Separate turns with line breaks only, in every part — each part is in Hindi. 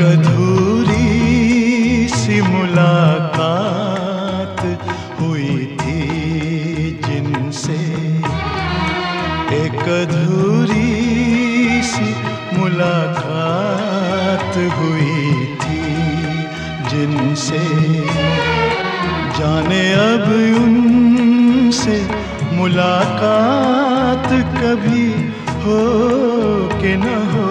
अधूरी सी मुलाकात हुई थी जिनसे, एक अधूरी सी मुलाकात हुई थी जिनसे। जाने अब उनसे मुलाकात कभी हो कि न हो,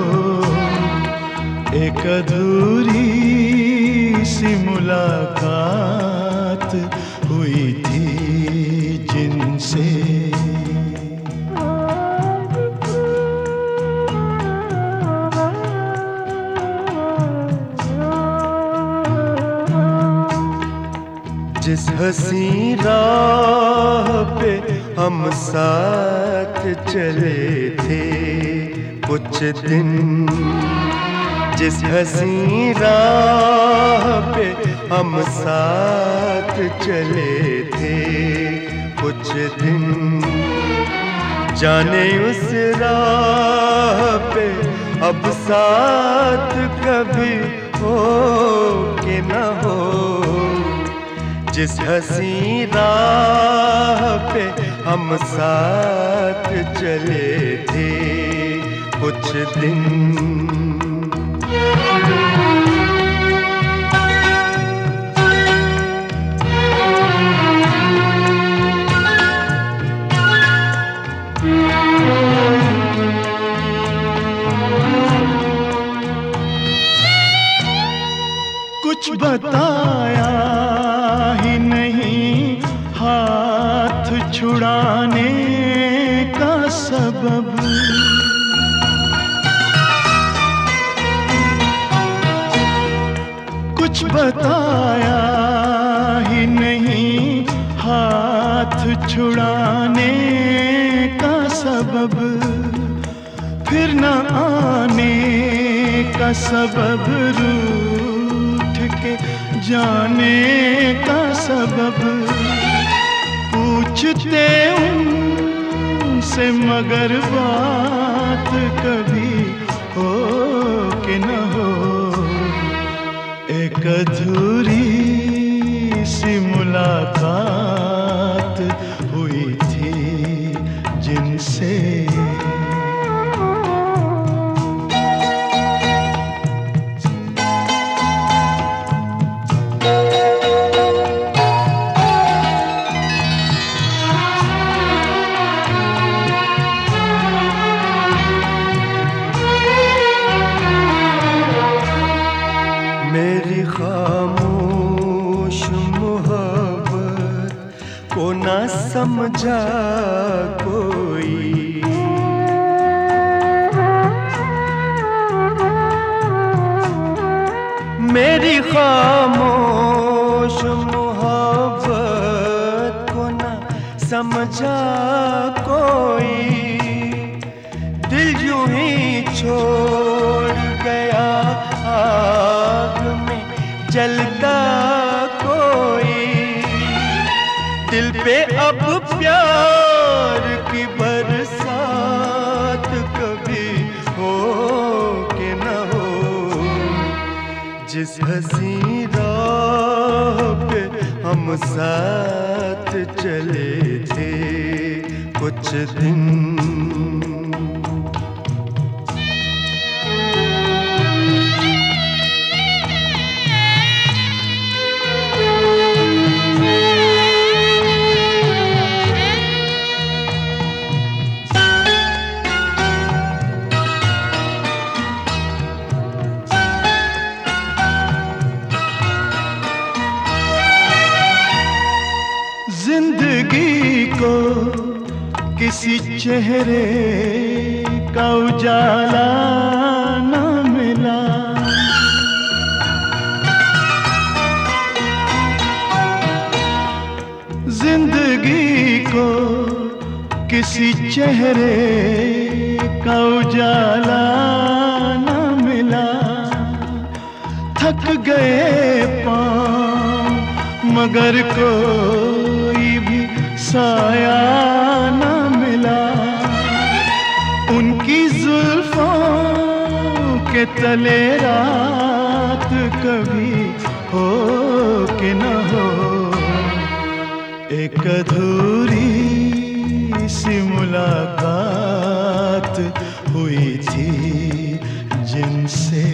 एक अधूरी सी मुलाकात हुई थी जिनसे।
जिस हंसी राह पे हम साथ चले थे कुछ दिन, जिस हंसी राह पे हम साथ चले थे कुछ दिन, जाने उस राह पे अब साथ कभी हो कि न हो। जिस हंसी राह पे हम साथ चले थे कुछ दिन,
कुछ बताया ही नहीं हाथ छुड़ाने का सबब, कुछ बताया ही नहीं हाथ छुड़ाने का सबब, फिर न आने का सबब, रूठ के जाने का सबब। पूछते उनसे मगर बात कभी हो कि न हो, एक अधूरी सी मुलाकात हुई थी जिनसे।
मेरी खामोश मोहब्बत को ना समझा कोई, मेरी खामोश मोहब्बत को ना समझा कोई, दिल यूं ही छोड़ गया आग में जलता कोई। दिल पे अब प्यार की बरसात कभी हो कि न हो। जिस हंसी राह पे हम साथ चले थे कुछ दिन,
जिंदगी को किसी चेहरे का उजाला न मिला, जिंदगी को किसी चेहरे का उजाला न मिला। थक गए पाँव मगर कोई भी साया न मिला। उनकी जुल्फों के तले रात सी मुलाकात हुई थी जिनसे।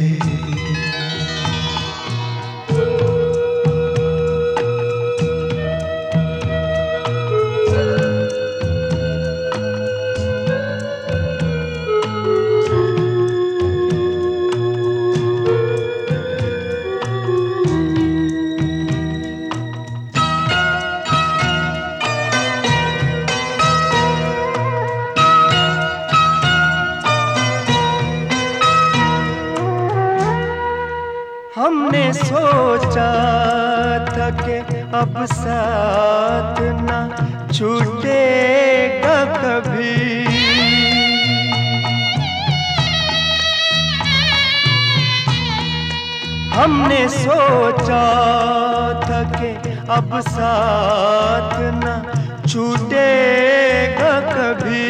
हमने सोचा था कि अब साथ ना छूटेगा कभी, हमने सोचा था कि अब साथ ना छूटेगा कभी।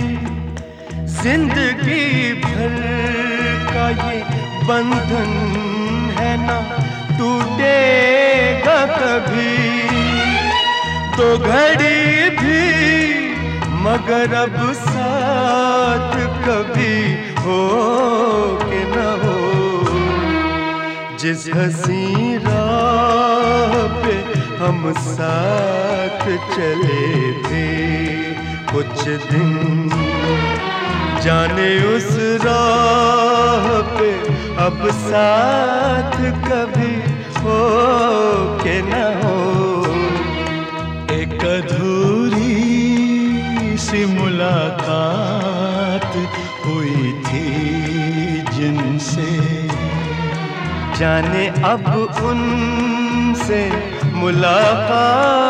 जिंदगी भर का ये बंधन है ना टूटेगा कभी। तो घड़ी भी मगर अब साथ कभी हो के न हो। जिस हंसी राह पे हम साथ चले थे कुछ दिन, जाने उस राह पे अब साथ कभी हो के न हो।
एक अधूरी सी मुलाकात हुई थी जिनसे,
जाने अब उनसे मुलाकात